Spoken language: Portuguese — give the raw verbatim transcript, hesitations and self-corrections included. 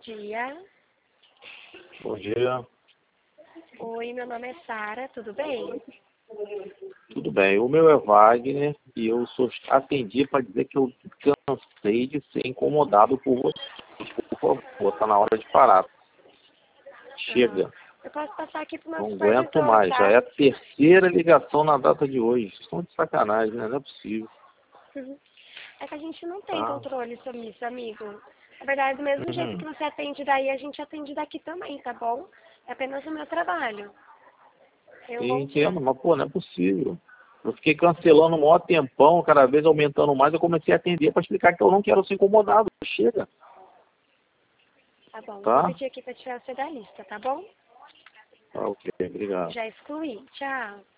dia. Bom dia. Oi, meu nome é Sara, tudo bem? Tudo bem. O meu é Wagner e eu só atendi para dizer que eu cansei de ser incomodado por você. Por favor, está na hora de parar. Chega. Ah, eu posso passar aqui para o nosso Não aguento supervisor, mais. tá? Já é a terceira ligação na data de hoje. Estão de sacanagem, né? Não é possível. Uhum. É que a gente não tem Tá? controle sobre isso, amigo. Na verdade, do mesmo jeito Uhum. que você atende daí, a gente atende daqui também, tá bom? É apenas o meu trabalho. Tenha um Eu bom dia. entendo, mas pô, não é possível. Eu fiquei cancelando um maior tempão, cada vez aumentando mais, eu comecei a atender para explicar que eu não quero ser incomodado. Chega, Tá bom, eu vou tá? pedir aqui para tirar você da lista, tá bom? Tá, ok, obrigado. Já excluí. Tchau.